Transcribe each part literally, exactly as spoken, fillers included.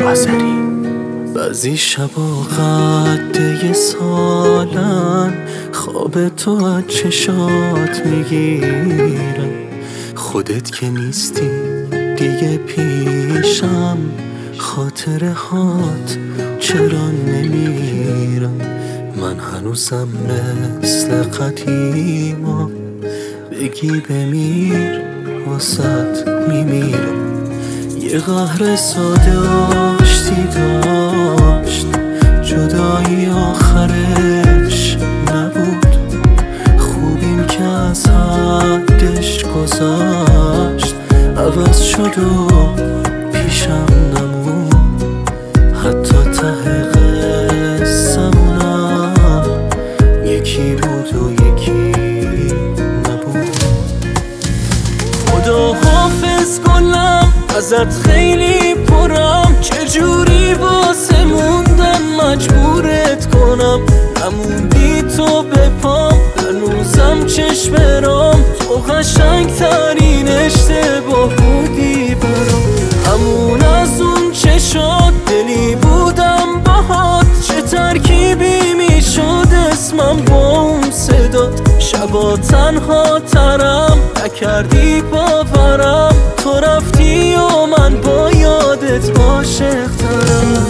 آذری. بعضی شبا قده سالن، خواب تو از چشات میگیرم. خودت که نیستی دیگه پیشم، خاطره هات چرا نمیرم. من هنوزم مثل قدیما، بگی بمیر واسط میمیرم. یه قهر ساده آشتی داشت، جدایی آخرش نبود. خوبیم که از حدش گذاشت، عوض شد و پیشم نمون. حتی ته قصه‌مونم یکی بود و یکی نبود. خدا حافظ گلم ازت خیلی پرم، چجوری واسه موندن مجبورت کنم. نموندی تو به پام، هنوزم چشم برام. تو قشنگ ترین اشتباه بودی برام. همون از اون چشات دلی بودم باهات، چه ترکیبی میشد اسمم با اون صدات. شبا تنها ترم نکردی باورم، تو رفتی و من با یادت عاشق ترم.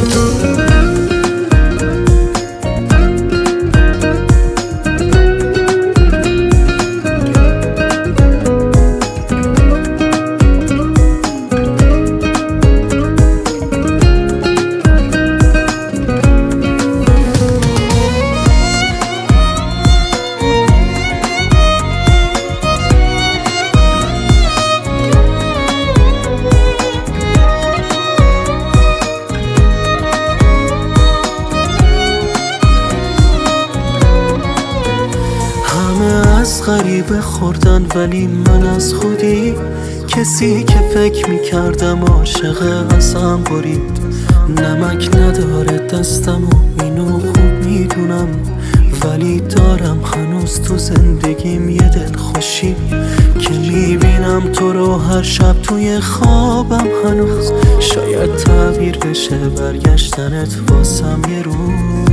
از غریبه خوردن ولی من از خودی، کسی که فکر میکردم عاشق ازم برید. نمک نداره دستم و اینو خوب میدونم، ولی دارم هنوز تو زندگیم یه دل خوشی که میبینم تو رو هر شب توی خوابم. هنوز شاید تعبیر بشه برگشتنت واسم یه روز.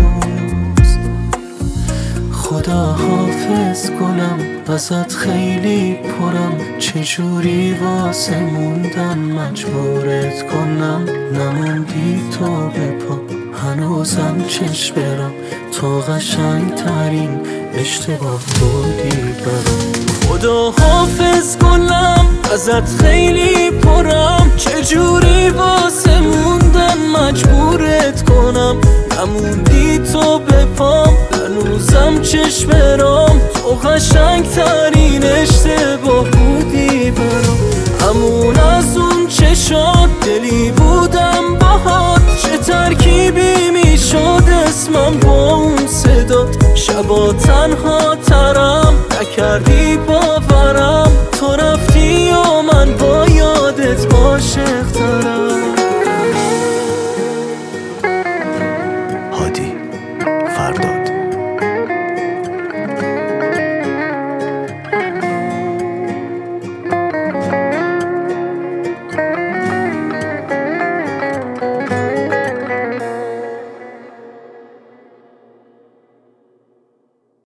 خدا حافظ گلم ازت خیلی پرم، چجوری واسه موندن مجبورت کنم. نموندی تو به پا، هنوزم چشم برام. تو قشنگ ترین اشتباه بودی برام. خدا حافظ گلم ازت خیلی پرم، چجوری واسه موندن مجبورت کنم. نموندی تو به پام، هنوزم چشم برام. تو قشنگ ترین اشتباه بودی برام. همون از اون چشات دلی بودم باهات، چه ترکیبی میشد اسمم با اون صدات. شبا تنها ترم نکردی باورم،